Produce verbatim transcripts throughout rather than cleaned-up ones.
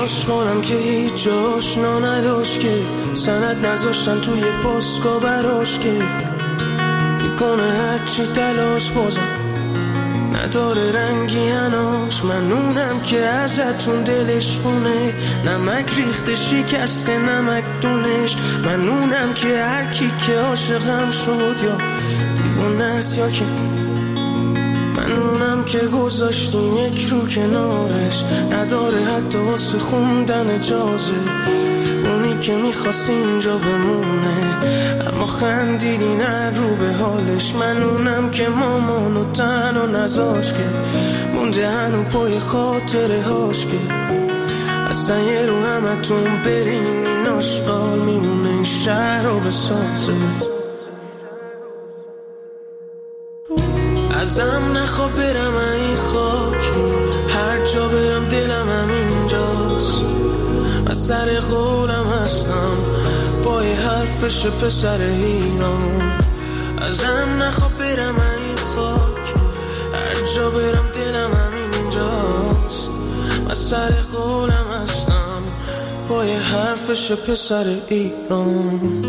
آشقانم که هیچ جاشنا نداشت که سند نذاشتن توی پاسکا براش که میکنه هرچی تلاش بازم نداره رنگی اناش. من اونم که ازتون دلش خونه نمک ریخته شکسته نمک دونش. من اونم که هر کی که عاشقم شد یا دیوونه است یا که من اونم که گذاشتیم یک رو کنارش نداره حتی واسه خوندن اجازه. اونی که میخواست اینجا بمونه اما خندیدی نه رو به حالش. من اونم که مامانو تنها نذاش که مونده هنو پای خاطره هاش که اصلا یه رو همتون برین این آشقال میمونه این شهر رو بسازه. ازم نخوا برم این خاک هر جا برم دلم هم اینجاست. من سر قولم هستم با یه حرفش پسر ایران. ازم نخوا برم این خاک هر جا برم دلم هم اینجاست. من سر قولم هستم با یه حرفش پسر ایران.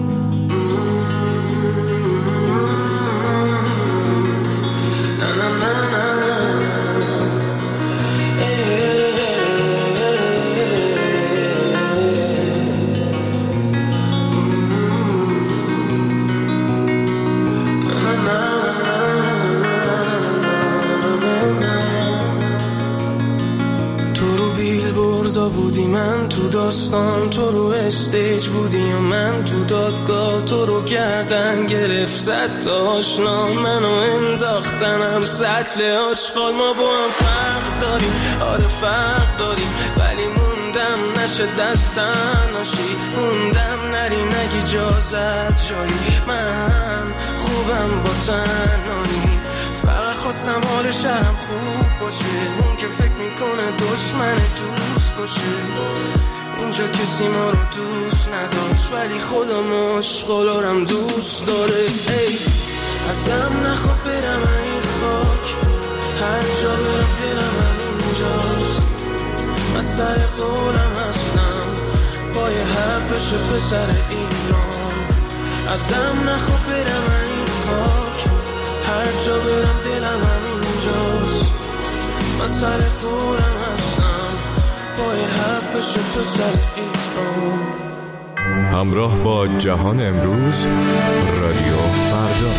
بودی من تو داستان تو رو استیج بودی و من تو دادگاه تو رو گردن گرفت صد تا آشنا منو انداختنم سطل آشغال. ما با هم فرق داریم آره فرق داریم ولی موندم نشه دستن ناشی موندم نری نگی اجازت جایی. من خوبم با تنهایی فقط خواستم حال شهرم خوب باشه. اون که فکر میکنه دشمن دوست باشه اینجا کسی ما رو دوست نداشت ولی خودم عاشقالارم دوست داره. ای ازم نخوا برم این خاک هر جا برم دلم هم اینجاست. من سر قولم هستم با یه حرفش پسر ایران. ازم نخوا برم این خاک هر جا برم دلم هم اینجاست. من سر قولم هستم با یه حرفش پسر ایران. همراه با جهان امروز رادیو فردا.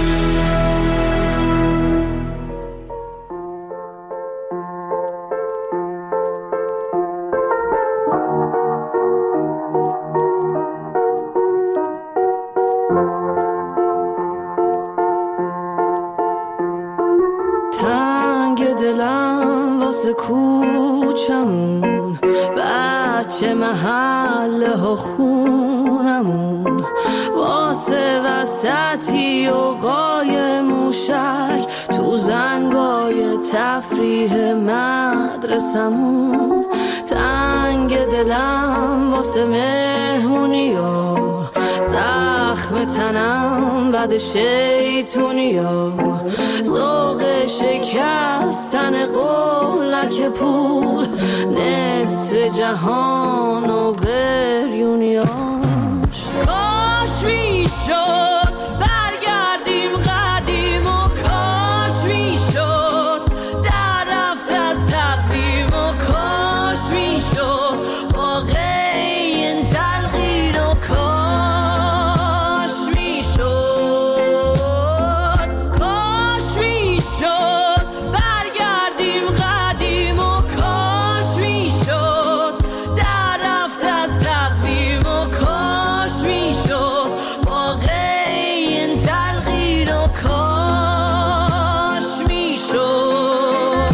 تنگ دلم واسه کوچمون بچه محله ها خونمون واسه وسطی و قای موشک تو زنگای تفریح مدرسمون. تنگ دلم واسه مهمونی ها زخم تنم بعد شیطونی ها ذوق شکستن قولک پول نصف جهان و بریونیاش. کاش میشد برگردیم قدیم و کاش میشد در رفت از تقویم و کاش میشد واقع این تلقین و کاش میشد کاش میشد برگردیم قدیم و کاش میشد در رفت از تقویم و کاش میشد واقع این تلقین و کاش میشد.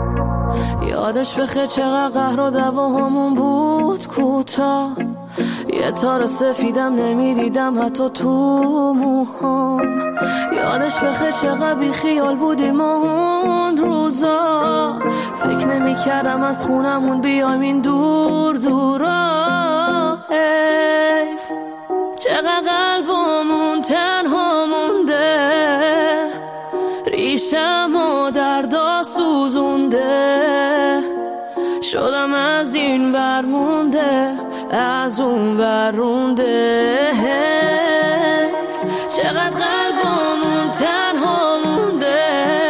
یادش بخیر چقدر قهر و دعوا همون بود کوتاه. یه تار سفیدم نمیدیدم حتی تو موهام. یادش بخیر چقدر بی خیال بودیم اون روزا. فکر نمی کردم از خونمون بیایم این دور دورا. حیف چقدر قلبمون تنها مونده، ریشم و دردا سوزونده. شدم از این ور مونده، از اون ور رونده. چقدر قلبمون تنها مونده،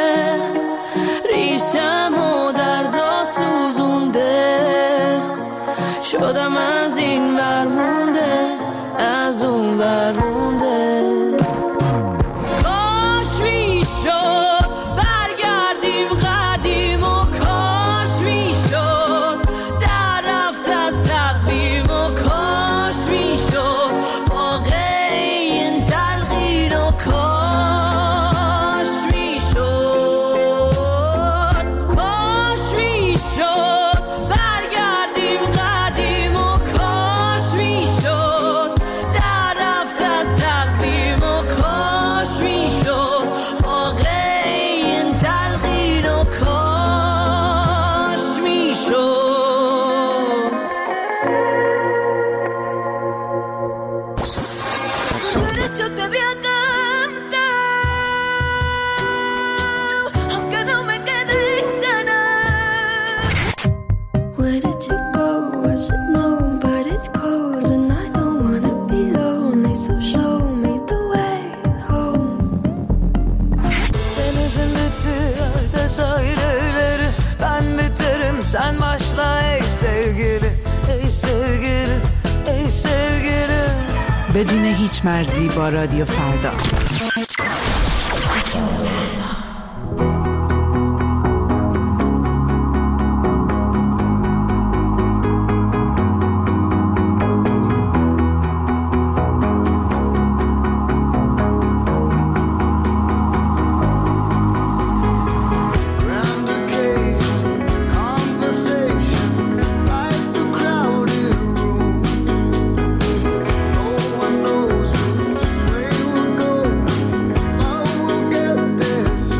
ریشم و دردا سوزونده. شدم از این ور مونده، از اون ور رونده. کاش میشد برگردیم قدیم و کاش میشد در رفت از تقویم و کاش میشد واقع این تلقین و کاش میشد. کاش میشد برگردیم قدیم و کاش میشد در رفت از تقویم و کاش میشد واقع این تلقین و کاش میشد. Derecho te voy a cantar, aunque no me queden ganas. Where did you go? I should know, but it's cold and I don't wanna be lonely, so show me the way home. Denizin bitti yerde sahilleri, ben biterim sen başla ey sevgili, ey sevgili, ey sevgili. بدون هیچ مرزی با رادیو فردا. No one knows which way we'll go.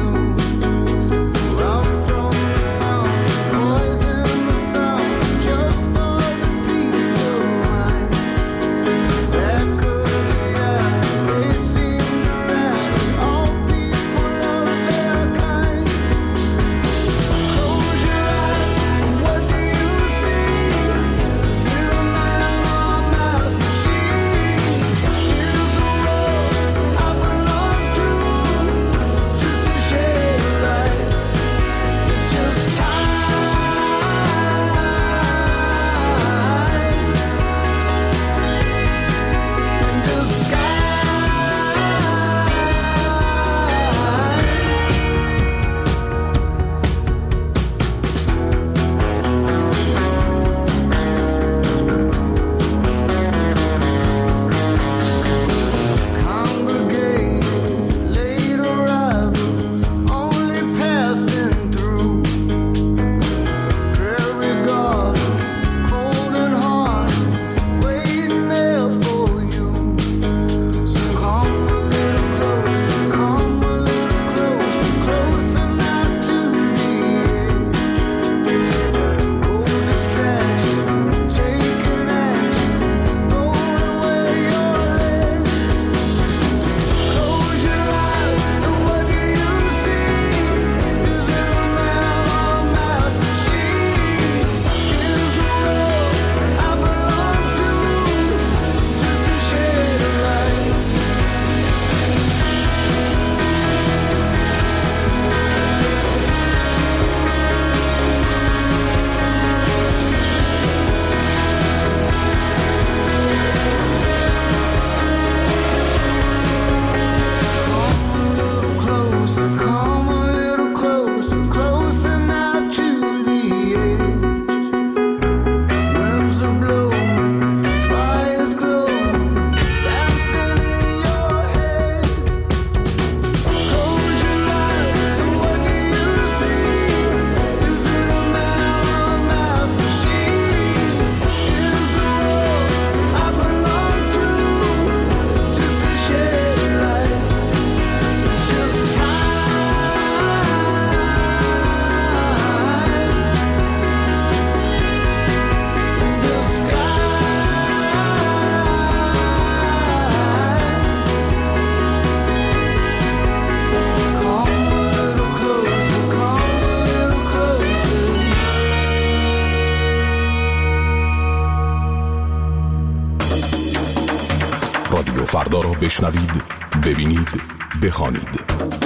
فردا را بشنوید، ببینید، بخوانید.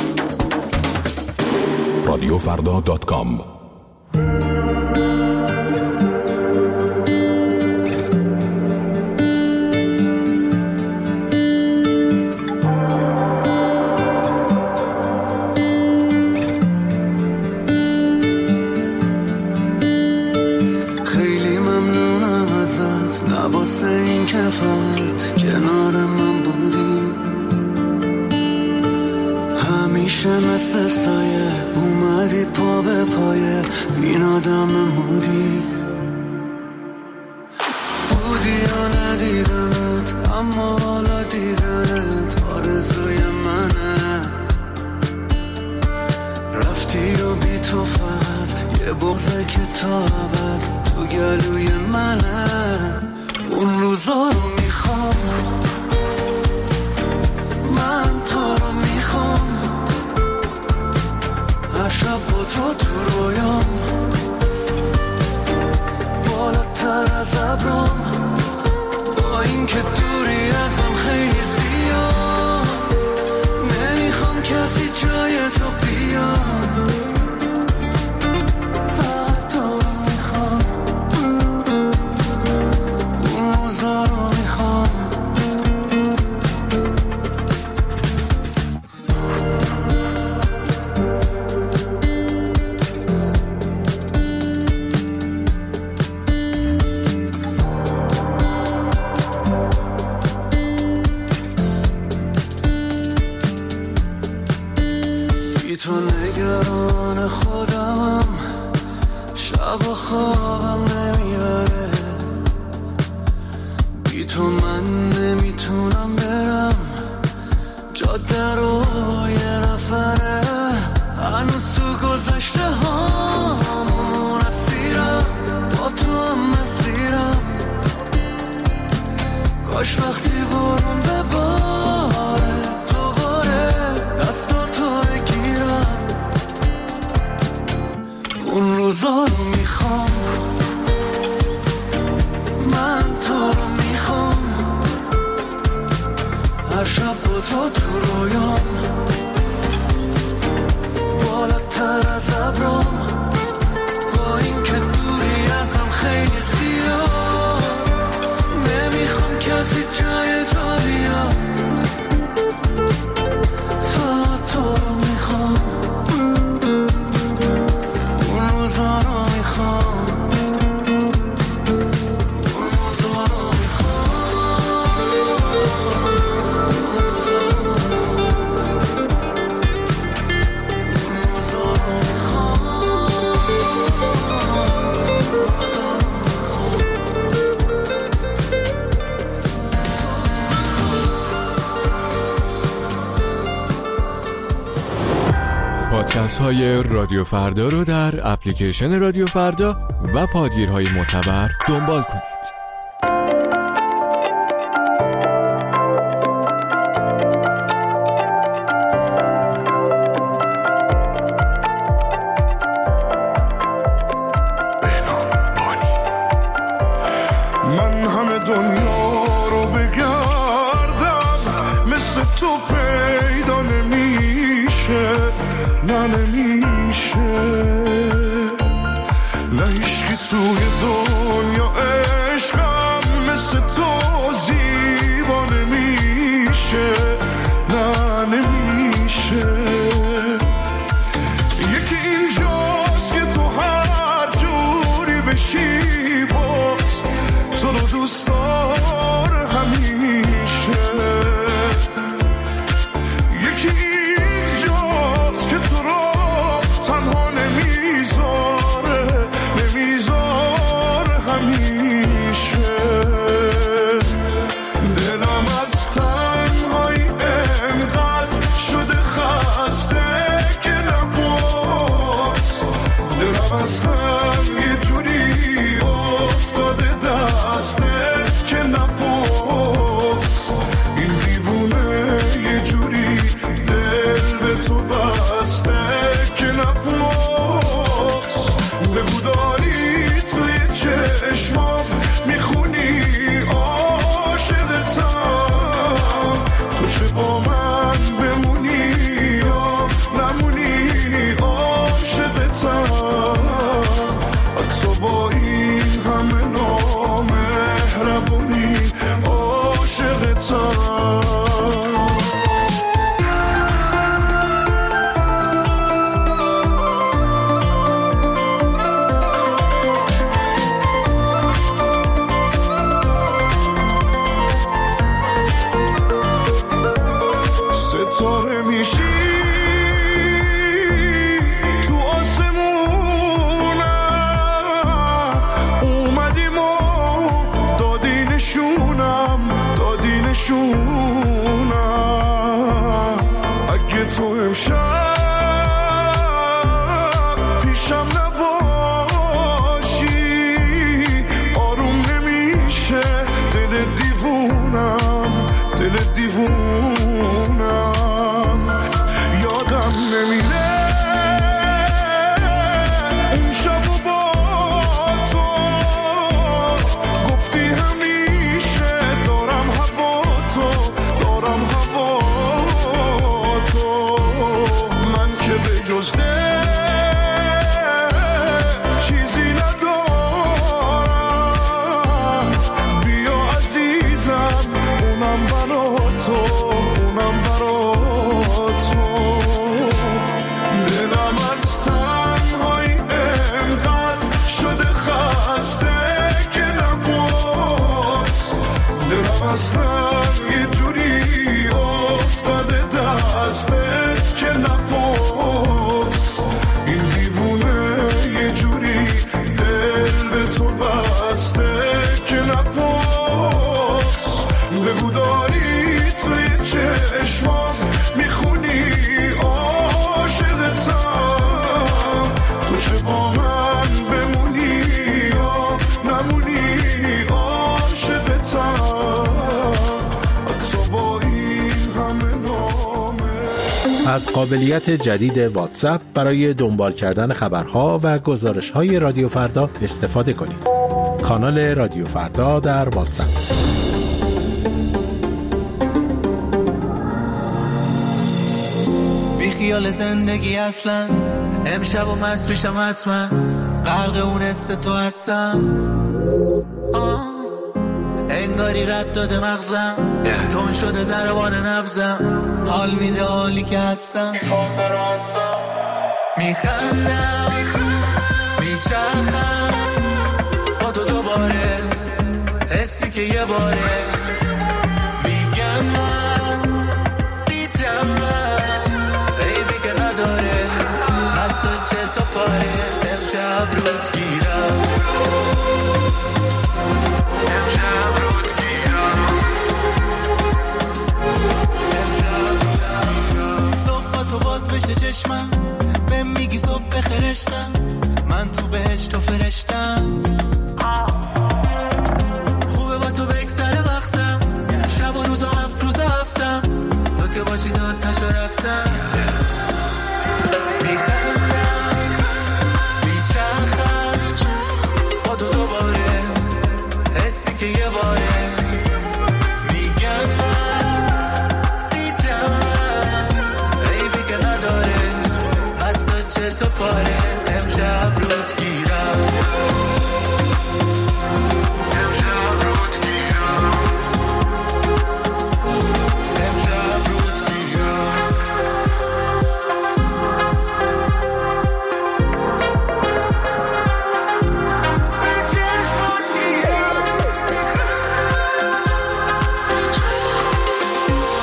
رادیو فردا دات کام. خیلی ممنونم ازت، نواسه این کفایت کنار من بودی، همیشه مثل سایه اومدی پا به پایه این آدم مودی. بودی یا ندیدمت اما حالا دیدنت آرزوی منه، رفتی و بی تو فقط یه بغضه که تا ابد تو گلوی منه. اون روزا رو میخوام، من تو رو میخوام، هر شب با تو تو رویام، بالاتر از ابرام، با این که دوری ازم خیلی زیاد، نمیخوام کسی جای تو بیاد، فقط تو رو میخوام، اون روزا رو میخوام. بی تو نگران خودمم، شب و خوابم نمیبره، بی تو من نمیتونم برم جاده رو یه نفره، هنوز تو گذشته هامون اسیرم، با تو هم مسیرم، کاش وقتی برون بباره دوباره دستاتو بگیرم. اون روزا رو میخوام، من تو رو میخوام، هر شب با تو تو رویام، بالاتر از ابرام، با این که دوری ازم خیلی زیاد، نمیخوام کسی جای تو بیاد، فقط تو رو میخوام، اون روزا رو میخوام، اون روزا رو میخوام، اون روزا رو میخوام، اون روزا رو میخوام. پادکست های رادیو فردا رو در اپلیکیشن رادیو فردا و پادگیرهای معتبر دنبال کنید. من همه دنیا رو بگردم مثل تو پیدا نمیشه، نه نمیشه، نه عشقی توی دنیا عشقم مثل تو زیبا نمیشه، نه نمیشه. یکی اینجاست که تو هر جوری بشی باز تو رو دوست داره همیشه، یکی اینجاست که تو رو تنها نمیذاره، نمیذاره همیشه. ستاره میشی تو آسمونم، اومدیم و دادی نشونم دادی نشونم. اگه تو امشب پیشم نباشی آروم نمیشه دل دیوونم دل دیوونم. یادم نمیره اون شب و با تو گفتی همیشه دارم هوا تو دارم هوا تو. من که به جز دل چیزی ندارم، بیا عزیزم اونم برا تو اونم برا تو. دلم از تنهایی انقدر شده خسته که نباز، دلم اصلا یه جوری افتاده دستت که نباز. این دیوونه یه جوری دل به تو بسته که نباز. بگو داری توی چشمام میخونی عاشقتم، تو چه با من بمونی یا نمونی عاشقتم، حتی با این همه نامه. از قابلیت جدید واتساپ برای دنبال کردن خبرها و گزارش‌های رادیو فردا استفاده کنید. کانال رادیو فردا در واتساپ. بی خیال زندگی اصلا، امشب و مرز پیشم حتما، غرق اون حس تو هستم. آه. انگاری رد داده مغزم، تون شده ضربان نبزم، حال میده حالی که هستم. میخندم میچرخم با تو دوباره، حسی که یه باره میگن من بیجمم، عیبی که نداره از تو چه تا پاره. امشب رود گیرم امشب رود گیرم امشب رود گیرم. صبح با تو باز بشه چشمم، بهم میگی صبح بخیر عشقم، من تو بهش تو فرشتم. خوبه با تو بگذره وقتم، شب و روز و هفت روز هفتم، تو که باشی داد تشو رفتم. میخندم میچرخم با تو دوباره، حسی که یه باره میگن من بیجمم، عیبی که نداره از تو چه تو پاره. امشب رود گیرم امشب رود گیرم امشب رود گیرم.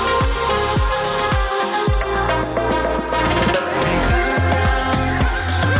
میخندم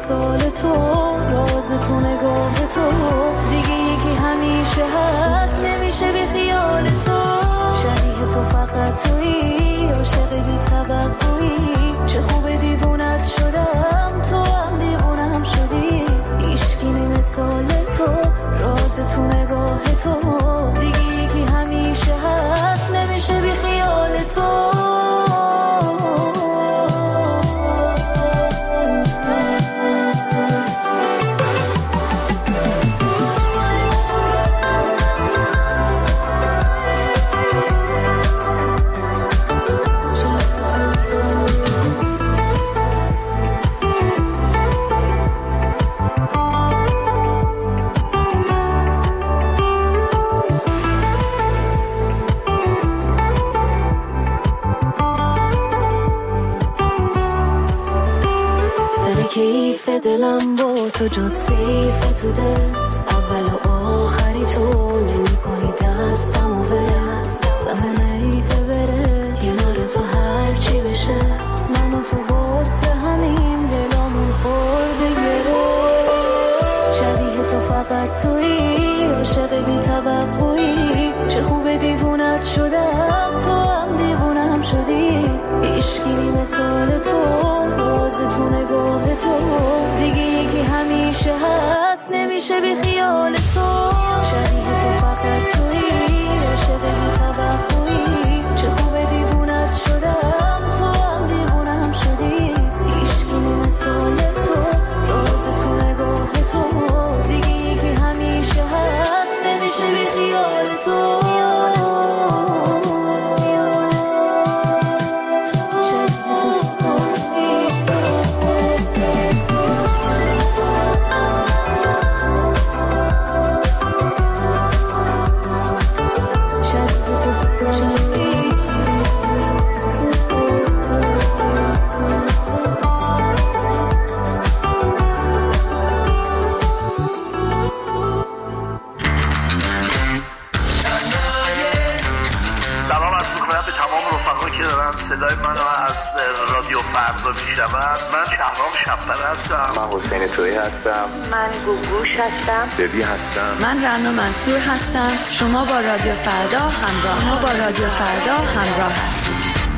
مثال تو، راز تو نگاه تو، دیگه یکی همیشه هست نمیشه بی خیال تو. شبیه تو فقط تویی، عاشق بی توقعی، چه خوب دیوونت شدم تو هم دیوونم شدی. عشقی مثال تو، راز تو نگاه تو، دیگه یکی همیشه هست نمیشه بی خیال تو. کیف دلم با تو جد سیف تو دل، اول و آخری تو نمی کنی دستم و ول. زمان ایفه بره کنار تو هر چی بشه، من و تو واسه همین دلامون خورده گره. شبیه تو فقط تویی، عاشق بی توقعی، چه خوب دیوونت شدم تو هم دیوونم شدی. عشقی مثال تو، راز تو نگاه تو، دیگه یکی همیشه هست نمیشه بی خیال تو. شبیه تو فقط تویی، عاشق بی توقعی، چه خوب دیوونت شدم تو هم دیوونم شدی. عشقی مثال تو، راز تو نگاه تو، دیگه یکی همیشه هست نمیشه بی خیال تو. صدای منو از رادیو فردا میشنون. من شهرام شب‌پره هستم. من حسین تویی هستم. من گوگوش هستم. ببی هستم. من رنا منصور هستم. شما با رادیو فردا همراه ما با رادیو فردا همراه هستید.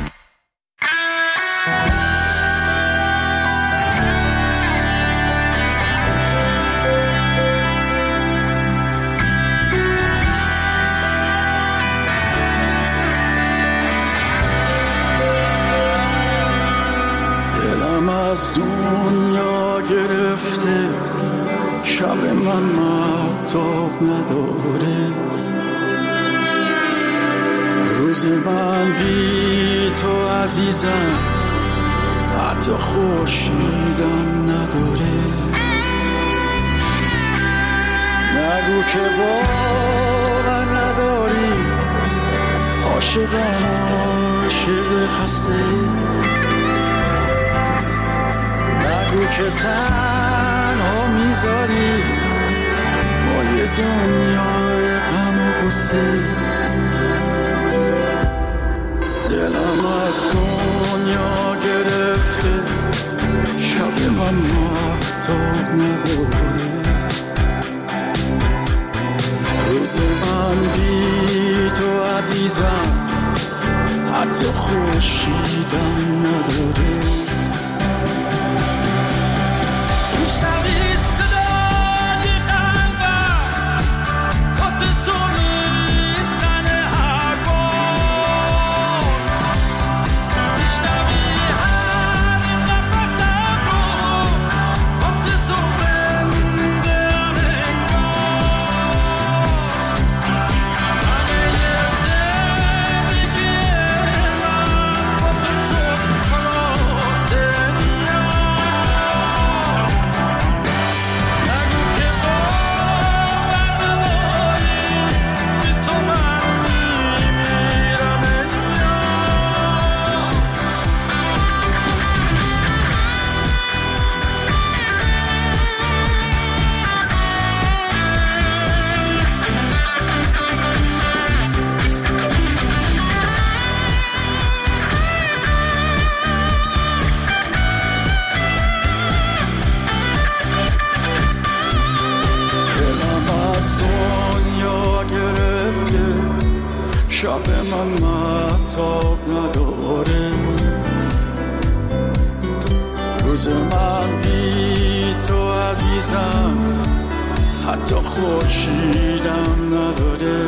از دنیا گرفته، شب من مهتاب نداره، روز من بی تو عزیزم حتی خورشیدم نداره. نگو که باور نداری، عاشقم عاشق خسته. نگو که تنها میذاری با یه دنیای غم و غصه. دلم از دنیا گرفته، شب من مهتاب نداره، روز من بی تو عزیزم حتی خورشیدم نداره. Oh به من مهتاب نداره، روز من بی تو عزیزم حتی خورشیدم نداره.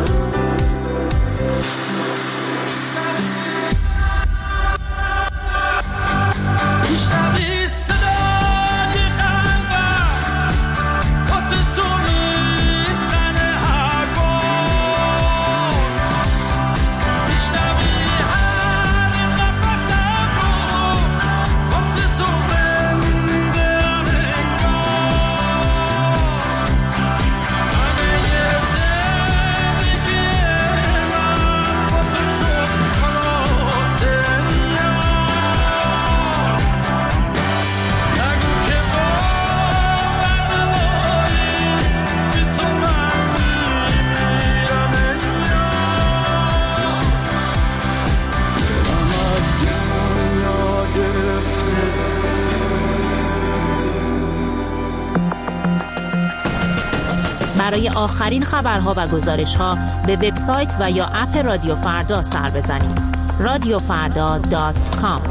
میشنوی صدای قلبم واسه تو میزنه هر بار، میشنوی هر نفسم رو واسه تو زنده ام انگار. همه یه زندگی من واسه شد خلاصه برای آخرین خبرها و گزارش‌ها به وبسایت و یا اپ رادیو فردا سر بزنید. رادیو فردا دات کام.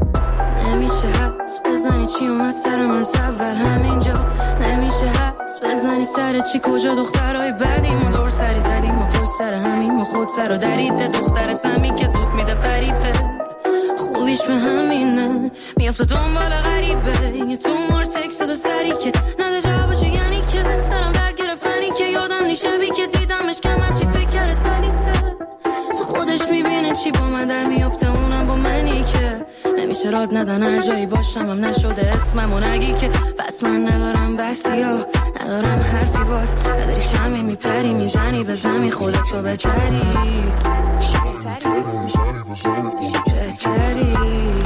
چی اومد سرم از اول همینجا نمیشه حس بزنی سر چی کجا دخترای بدیم و دور سری زدیم و پشت سر همیم و خود سر و درید دختر سمی که زود میده فریبت خوبیش به همینه میافته دنبال غریبه یه تو مار تکس دو سری که نده جوابشو یعنی که سرم در گرفتنی که یادم نیشبی که دیدمش کمر چی فکر کرده سریته تو خودش میبینه چی با من در میافته اونم با منی که نمیشه راد ندن هر جایی باشم هم نشده اسممو نگی که بس من ندارم بحثی ها ندارم حرفی باز نداری شمی میپری میزنی به زمین خودتو بتری بتری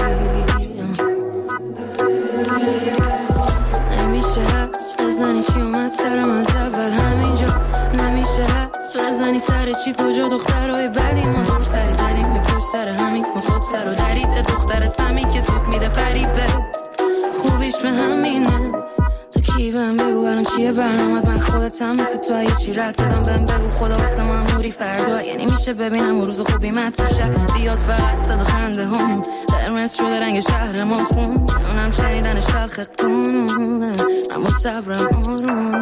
نمیشه حس بزنی چی اومد سرم از اول همینجا نمیشه حس بزنی سر چی کجا دخترهای بدیم و دور سری زدیم به پشت سر همین ما خود سر و درید دختر سمی که زود میده فریبت خوبیش به همینه تو کی بهم بگو الان چیه برنامت من خودتم مثل تو اگه چی رد بدم بهم بگو خدا واسه من نوری فردا یعنی میشه ببینم اون روز خوبی من تو شهر بیاد فقط صدا خنده هم قرمز شده رنگ شهر ما خون اونم شنیدن شلخ قانونه من با صبرم آرومه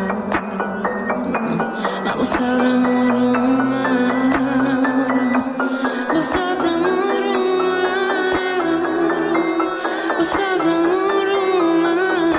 من با صبرم آرومه با صبرم آرومه با صبرم آرومه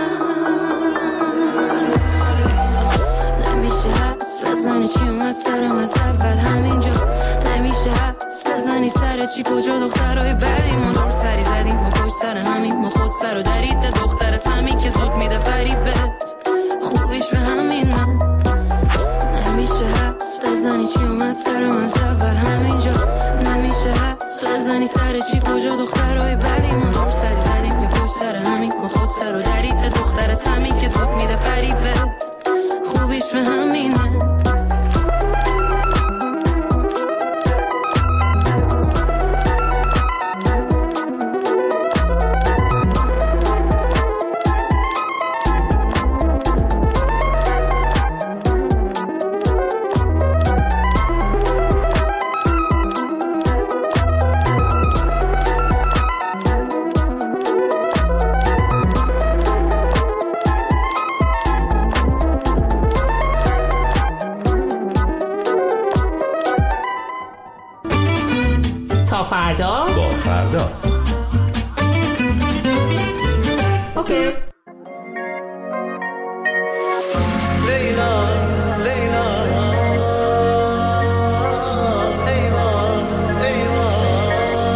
نمیشه حدس بزنی چی اومد سرم از اول همینجا نمیشه حدس بزنی سر چی کجا دخترهای بدیم و دور سری زدیم و پشت سر همین ما خود سر و درید دختر سمی که زود میده فریبت خوبیش به همینه نمیشه حدس بزنی چی اومد سرم از اول همینجا نمیشه حدس بزنی سر چی کجا دخترهای بدیم و دور سری زدیم و پشت سر همین ما خود سر و درید دختر سمی که زود میده فریبت خوبیش به همینه فردا با فردا اوکی لیلا لیلا ایوان ایوان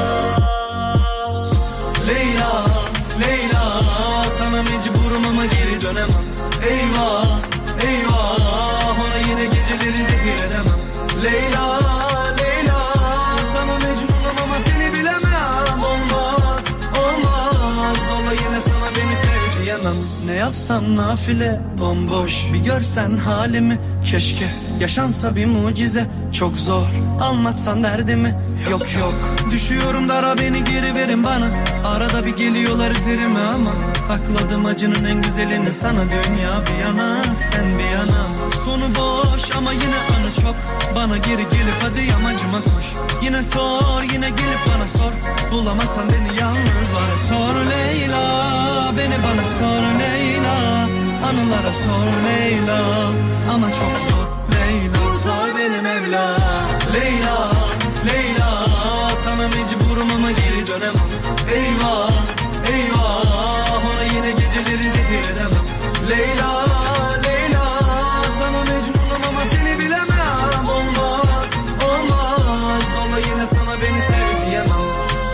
لیلا لیلا sana mecburum ama geri dönemem eyvah eyvah ona yine geceleri zehir edemem Leyla Leyla sana mecburum ama seni bilemem olmaz olmaz zorla yine sana beni sev diyemem ne yapsam nafile bomboş bir görsen halimi keşke yaşansa bir mucize çok zor anlatsam derdimi yok yok düşüyorum dara beni geri verin bana arada bir geliyorlar üzerime ama sakladım acının en güzelini sana dünya bir yana sen bir yana sonu boş ama yine anı çok bana geri gelip hadi yamacıma koş yine sor yine gelip bana sor bulamazsan beni yalnız var sor Leyla beni bana sor Leyla anılara sor Leyla ama çok zor Leyla zor benim evla Leyla Leyla sana mecburum ama geri dönemem eyvah eyvah ona yine geceleri zehir edemem Leyla Leyla sana mecburum ama seni bilemem olmaz olmaz zorla yine sana beni sev diyemem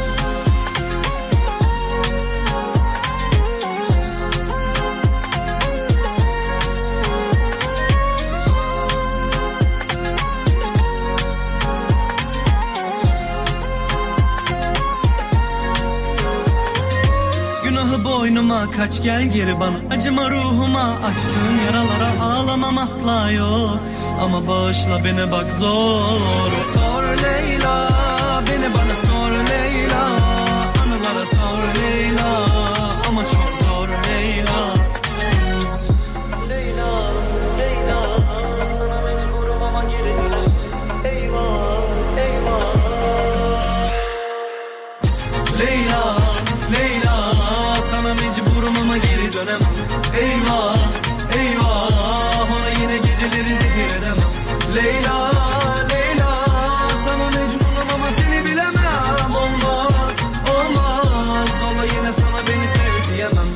boynuma kaç gel geri bana acıma ruhuma açtığın yaralara ağlamam asla yok ama bağışla beni bak zor sor Leyla beni bana sor Leyla anılara sor Leyla ama çok zor Leyla Leyla Leyla sana mecburum ama geri dönem eyvah eyvah Leyla Leyla sana mecburum ama geri dönemem eyvah eyvah میریزی پیره دمم لیلا لیلا sana mecnunum ama seni bilemem olmaz olmaz dola yine sana beni sev diyemem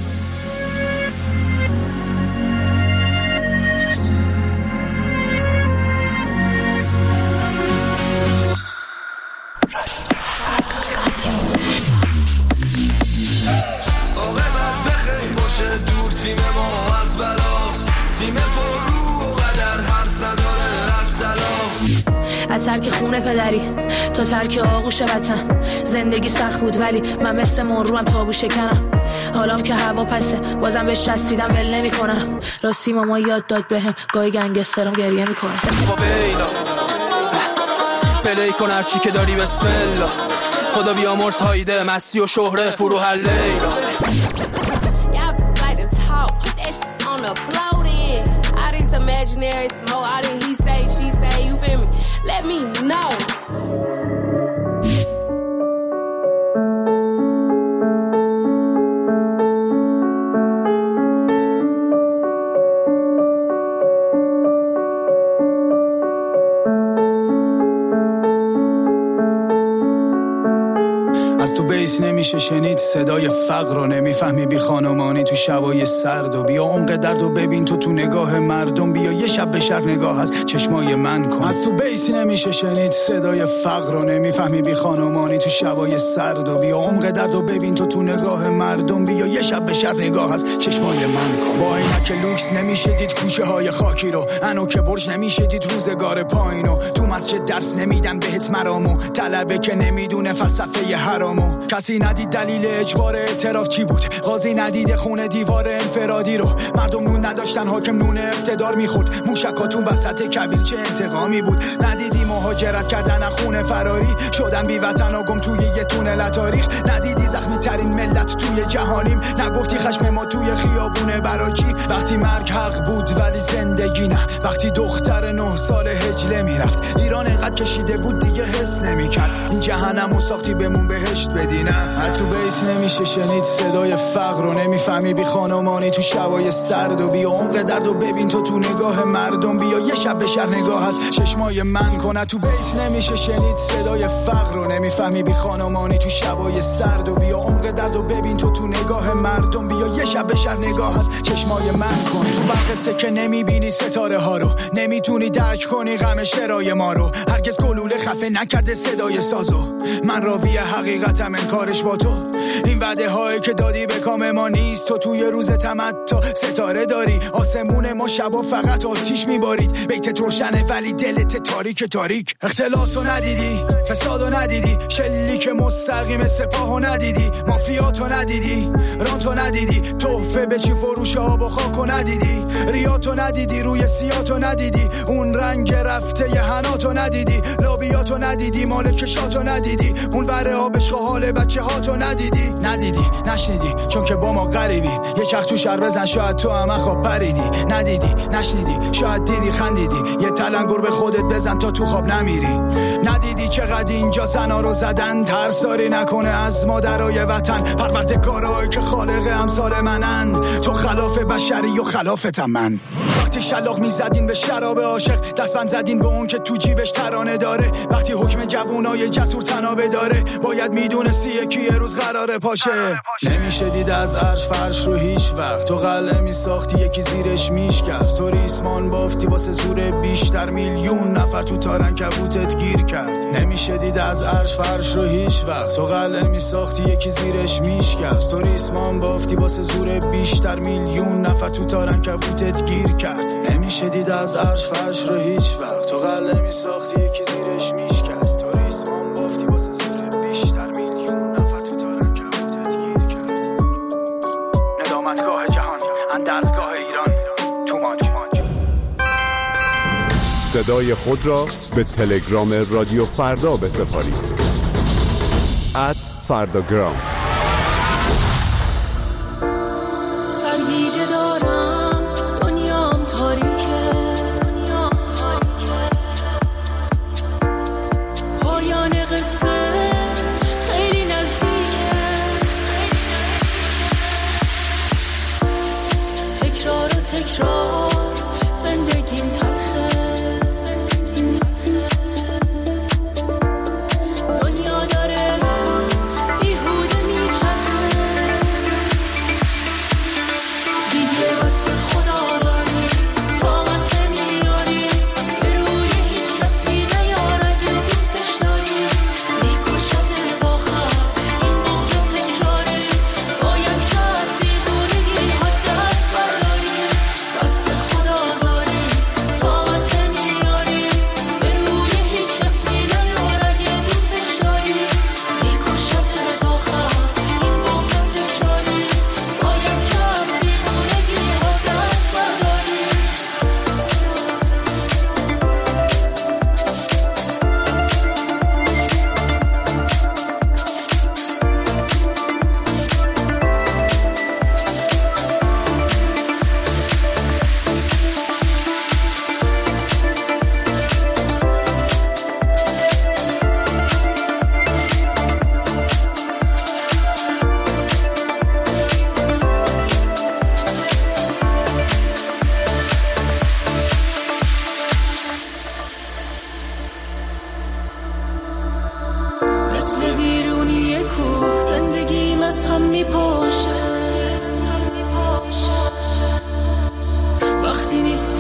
دور تیم ما از بلاست تیم پر رو و قدر حرف نداره از تلاست از ترک خونه پدری تا ترک آغوش وطن زندگی سخت بود ولی من مثل مرو هم تابو شکنم حالام که هوا پسه بازم بهش چسبیدم ول نمی کنم راستی ماما یاد داد بهم گاهی گنگسترم گریه میکنه فاویلا پلی کن هرچی که داری بسم الله خدا بیامرز هایده مستی و شهره فرو هر لیلا imaginary smoke, all that he say, she say, you feel me? Let me know. از تو بیس نمیشه شنید صدای فقر رو نمیفهمی بی خانمانی تو شبای سرد و بیا عمق درد و ببین تو تو نگاه مردم بیا یه شب به شهر نگاه از چشمای من کن از تو بیس نمیشه شنید صدای فقر رو نمیفهمی بی خانمانی تو شبای سرد و بیا عمق درد و ببین تو تو نگاه مردم بیا یه شب به شهر نگاه از چشمای من کن با اینکه لوکس نمیشه دید کوچه های خاکی رو انو که برج نمیشه دید روزگار پایینو تو مسجد درس نمیدن بهت مرامو طلبه که نمیدونه فلسفه حرام کسی ندید دلیل اجبار اعتراف چی بود قاضی ندید خونه دیوار انفرادی رو مردم نون نداشتن حاکم نون اقتدار میخورد موشکاتون وسط کویر چه انتقامی بود ندیدی مهاجرت کردن از خونه فراری شدن بی وطن و گم توی یه تونل تاریخ ندیدی زخمی ترین ملت توی جهانیم نگفتی خشم ما توی خیابونه براجی وقتی مرگ حق بود ولی زندگی نه وقتی دختر نه سال هجله میرفت ایران انقدر کشیده بود دیگه حس نمیکرد این جهنمو ساختی بمون بهشت بدی نه تو بیس نمیشه شنید صدای فقر رو نمیفهمی بی خانمانی تو شبای سرد و بیا عمق درد و ببین تو تو نگاه مردم بیا یه شب به شهر نگاه از چشمای من کنه تو بیس نمیشه شنید صدای فقر رو نمیفهمی بی خانمانی تو شبای سرد و بیا عمق درد و ببین تو تو نگاه مردم بیا یه شب به شهر نگاه از چشمای من کن تو بقصه که نمیبینی ستاره ها رو نمیتونی درک کنی غم شرای ما رو هرگز گلوله خفه نکرده صدای سازو من راوی حقیقتم انکارش با تو این وعده هایی که دادی به کام ما نیست تو توی روز تمتع ستاره داری آسمون ما شبا فقط آتیش میبارید بیتت روشنه ولی دلت تاریک تاریک اختلاسو ندیدی فسادو ندیدی شلیک مستقیم سپاهو ندیدی مافیاتو ندیدی رانتو ندیدی تحفه به چی فروش آب و خاکو ندیدی ریاتو ندیدی روی سیاتو ندیدی اون رنگ رفته ی حناتو ندیدی لابیاتو ندیدی مال کشاتو ندیدی اون بره آبش حال بچه هاتو ندیدی ندیدی نشنیدی چون که با ما غریبی یه چرخ تو شر بزن شاید تو هم خواب پریدی ندیدی نشنیدی شاید دیدی خندیدی یه تلنگر به خودت بزن تا تو خواب نمیری ندیدی چقدر اینجا زنا رو زدن ترساری نکنه از مادرای وطن پروردگارایی که خالق امثال منن تو خلاف بشری و خلافتم من وقتی شلاق میزدین به شراب عاشق دستبند زدین به اون که تو جیبش ترانه داره وقتی حکم جوونای جسور تنابه داره باید میدونستی یکی یه روز قراره پاشه نمیشه دید از عرش فرش رو هیچ وقت تو قلعه میساختی یکی زیرش میشکست تو ریسمان بافتی واسه زور بیشتر میلیون نفر تو تارن کبوتت گیر کرد نمیشه دید از عرش فرش رو هیچ وقت تو قلعه میساختی یکی زیرش میشکست تو ریسمان بافتی واسه زور بیشتر میلیون نفر تو تارن کبوتت گیر کرد نمیشه دید از عرش فرش رو هیچ وقت تو قلعه میساختی یکی زیرش میشکست تو ریسمان بافتی واسه زور بیشتر میلیون نفر تو تارن کبوتت گیر کرد ندامتگاه جهان اندرزگاه ایران تو مانج صدای خود را به تلگرام رادیو فردا بسپارید ات فرداگرام سرگیجه دارم دنیام تاریکه پایان قصه خیلی نزدیکه تکرار و تکرار زندگیم تلخ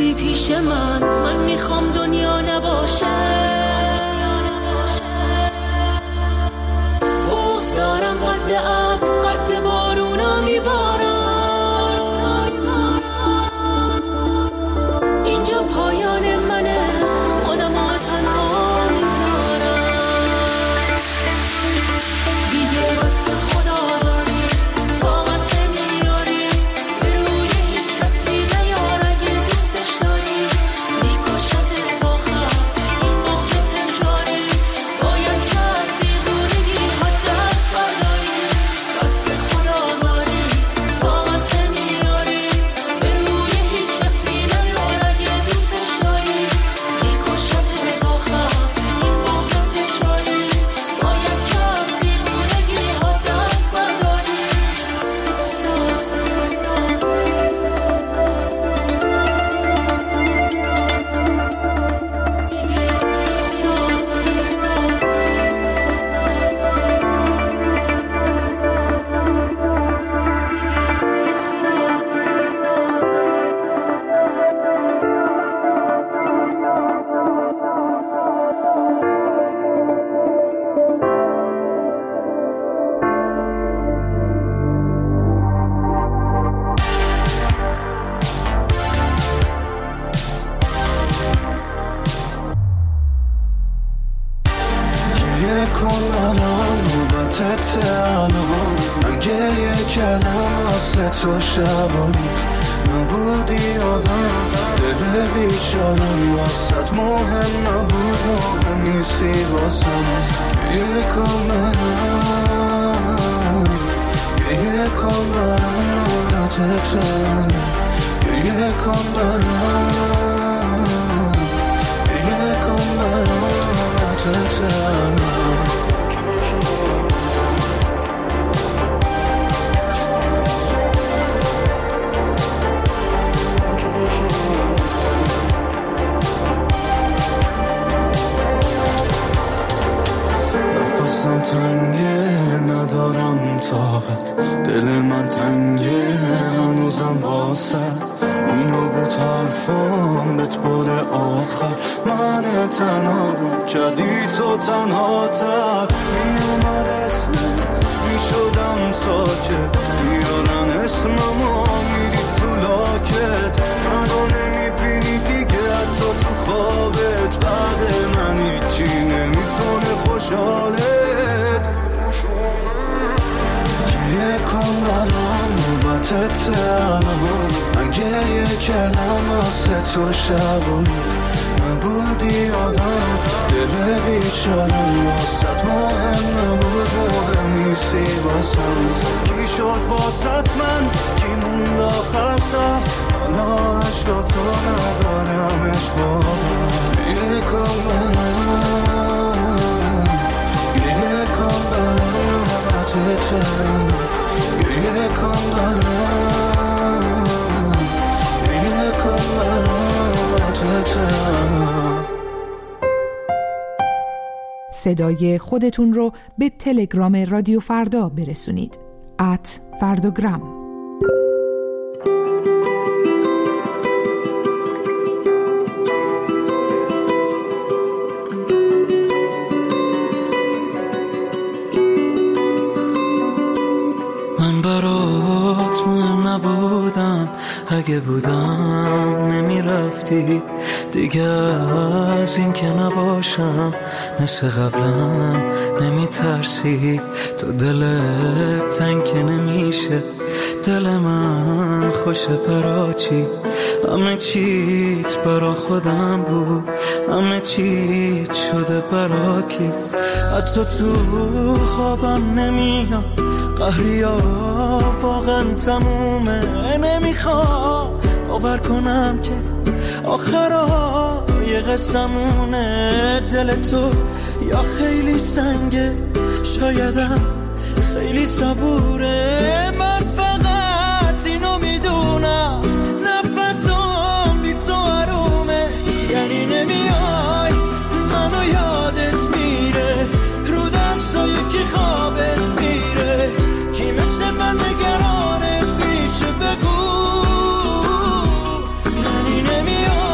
توی پیش من، من میخوام دنیا نباشه. بغض دارم قد اب، قد بارونا میبارم. اینجا پایان منه، خودم ها تنها میذارم. دیگه واسه خدا داری طاقت نمیاری، به روی هیچ کسی نیار اگه دوستش داری. میکشت اواخر این بغض تکراری، باید که از دیوونگی ها دست برداری. واسه خدا داری طاقت نمیاری، به روی هیچ کسی نیار اگه دوستش داری. میکشت اواخر این بغض تکراری، باید که از دیوونگی ها دست برداری. گریه کن الان نوبتت الان، من گریه کردم واسه تو شبانی. نبودی آدم دل بیچارم، واسط مهم نبود مهم نیستی واسم. گریه کن الان، گریه کن الان نوبتت الان، گریه کن الان، گریه کن الان نوبتت الان. نفسم تنگه ندارم طاقت، دل من تنگه هنوزم واسط. اینو بود حرفام بهت بار آخر، من تنها رو کردی تو تنها تر. میومد اسمت میشدم ساکت، میارن اسممو میری تو لاکت. منو نمیبینی دیگه حتی تو خوابت، بعد من هیچی نمیکنه خوشحالت. گریه کن الان نوبتت الان، من گریه کردم واسه تو شبانی. نبودی آدم دل بیچارم، واسط مهم نبود مهم نیستی واسم. کی شد واسط من، کی موند آخر سر، حالا عشقا تو ندارمش بابا. گریه کن الان، گریه کن الان نوبتت الان، گریه کن الان، گریه کن الان نوبتت الان. صدای خودتون رو به تلگرام رادیو فردا برسونید. ات فرداگرام. من برات مهم نبودم، اگه بودم نمیرفتی دیگه. از این که نباشم مثل قبلم نمیترسی. تو دلت تنگ که نمیشه، دل من خوشه برا چی. همه چیت برا خودم بود، همه چیت شده برا کی. حتی تو خوابم نمیاد، قهریا واقعا تمومه. نمیخوام باور کنم که آخرای قسمونه. دل تو یا خیلی سنگه، شایدم خیلی صبوره. من فقط اینو میدونم، نفسم بی تو آرومه. یعنی نمیای منو یادت میره، رو دستای کی خوابت میره. کی مثل من نگرانت میشه بگو. یعنی نمیای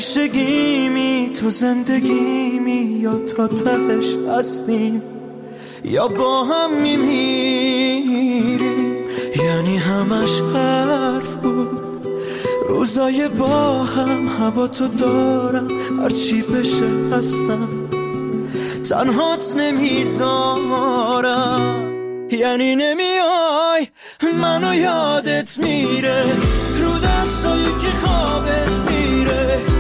همیشگیمی تو زندگیمی، یا تا تهش هستیم یا با هم میمیریم. یعنی همش حرف بود، روزای با هم، هوا تو دارم هرچی بشه هستم، تنهات نمیذارم. یعنی نمیای منو یادت میره، رو دستایی که خوابت میره،